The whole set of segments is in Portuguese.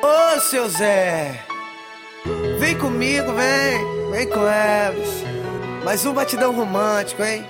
Ô, seu Zé, vem comigo, vem com Elvis. Mais um batidão romântico, hein?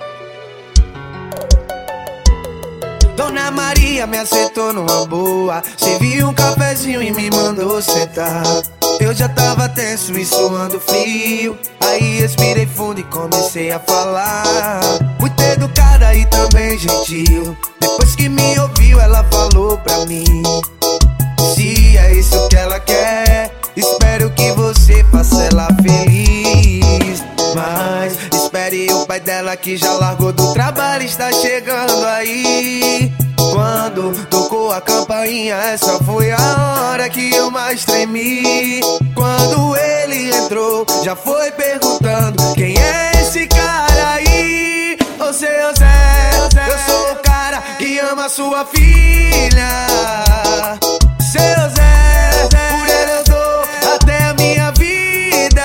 Dona Maria me aceitou numa boa, serviu um cafezinho e me mandou sentar. Eu já tava tenso e suando frio, aí respirei fundo e comecei a falar. Muito educada e também gentil. Depois que me ouviu, ela falou pra mim: se é isso que ela quer, espero que você faça ela feliz. Mas espere o pai dela, que já largou do trabalho, está chegando aí. Quando tocou a campainha, essa foi a hora que eu mais tremi. Quando ele entrou, já foi perguntando: quem é esse cara aí? Ô seu Zé, eu sou o cara que ama sua filha. Seu Zé, por ele eu dou até a minha vida.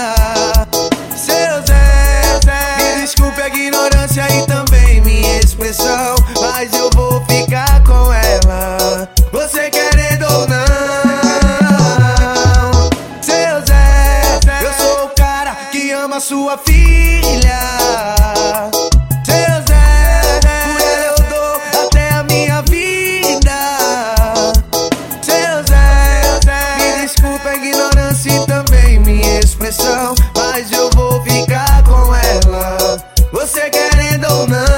Seu Zé, me desculpe a ignorância e também minha expressão, mas eu vou ficar com ela, você querendo ou não. Seu Zé, eu sou o cara que ama sua filha. Seu Zé, por ele eu dou até a minha vida. Seu Zé, me desculpa a ignorância e também minha expressão, mas eu vou ficar com ela, você querendo ou não.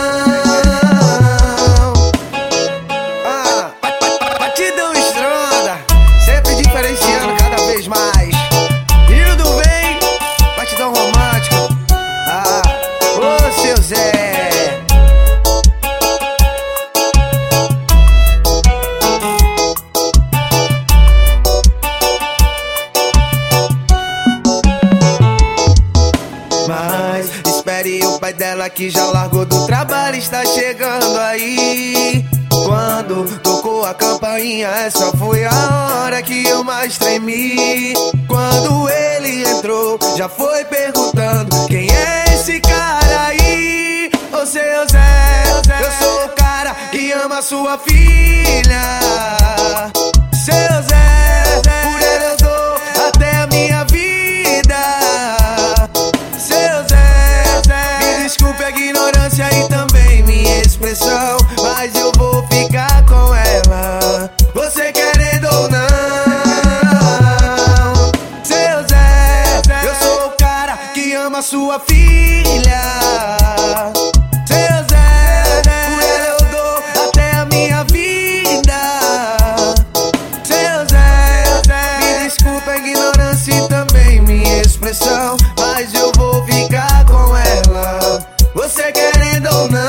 Batidão estronda, sempre diferenciando cada vez mais. Hildo vem, batidão romântico. Ô seu Zé. Mas espere o pai dela, que já largou do trabalho, está chegando aí. Quando tocou a campainha, essa foi a hora que eu mais tremi. Quando ele entrou, já foi perguntando: quem é esse cara aí? Ô seu Zé, eu sou o cara que ama sua filha. Seu Zé, por ele eu dou até a minha vida. Seu Zé, me desculpe a ignorância e também minha expressão, mas eu vou ficar com ela, você querendo ou não. Seu Zé, eu sou o cara que ama sua filha. Seu Zé, por ele eu dou até a minha vida. Seu Zé, me desculpa a ignorância e também minha expressão, mas eu vou ficar com ela, você querendo ou não.